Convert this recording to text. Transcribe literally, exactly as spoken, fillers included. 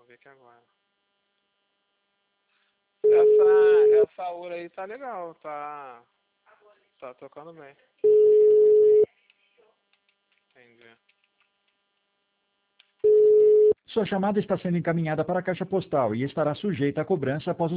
Vamos ver aqui agora. Essa, essa Ura aí tá legal, tá, tá tocando bem. Entendi. Sua chamada está sendo encaminhada para a caixa postal e estará sujeita a cobrança após o